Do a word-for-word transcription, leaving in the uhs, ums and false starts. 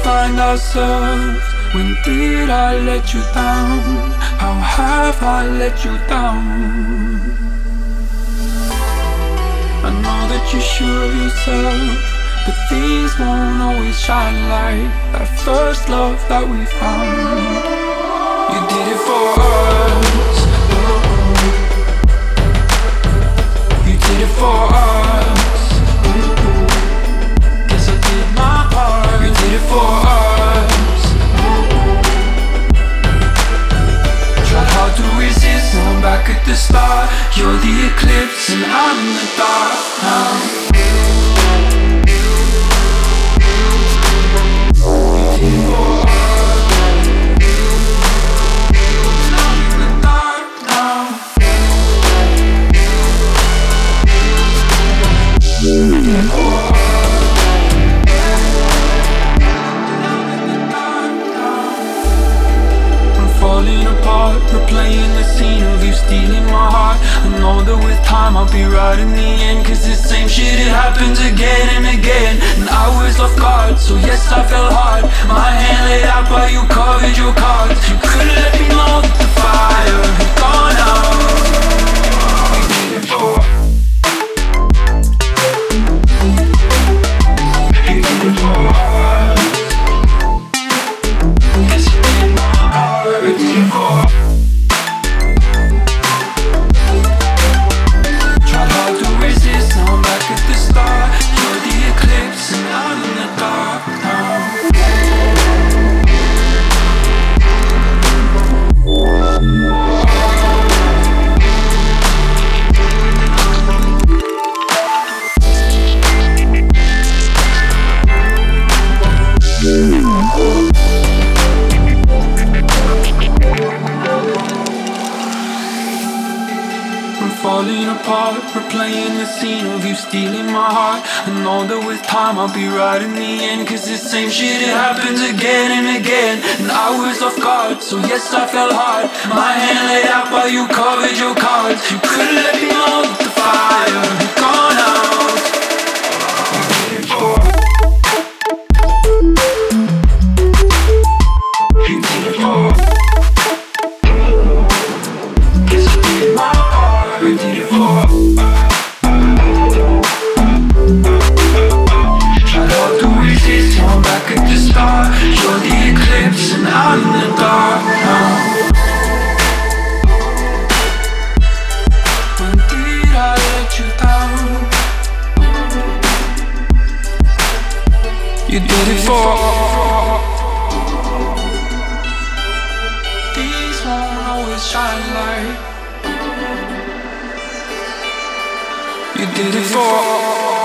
find ourselves? When did I let you down? How have I let you down? I know that you're sure of yourself, but things won't always shine like that first love that we found. You did it for us. You did it for us. Guess I did my part. You did it for us. Tried hard to resist, now I'm back at the start. You're the eclipse and I'm in the dark now. Replaying the scene of you stealing my heart. I know that with time I'll be right in the end, cause the same shit, it happens again and again. And I was off guard, so yes I fell hard. My hand laid out while you covered your cards. You could've let me know that the fire had gone out. We did it for You did it for us. Guess you did my heart. We did it for falling apart, replaying the scene of you stealing my heart. I know that with time I'll be right in the end, cause the same shit, it happens again and again. And I was off guard, so yes I fell hard. My hand laid out while you covered your cards. You could've let me know that the fire had gone out. You did it for You did it for Guess I did my part. We did it for Tried hard to resist, now I'm back at the start. You're the eclipse and I'm in the dark now. When did I let you down? You did it for These won't always shine like You did it for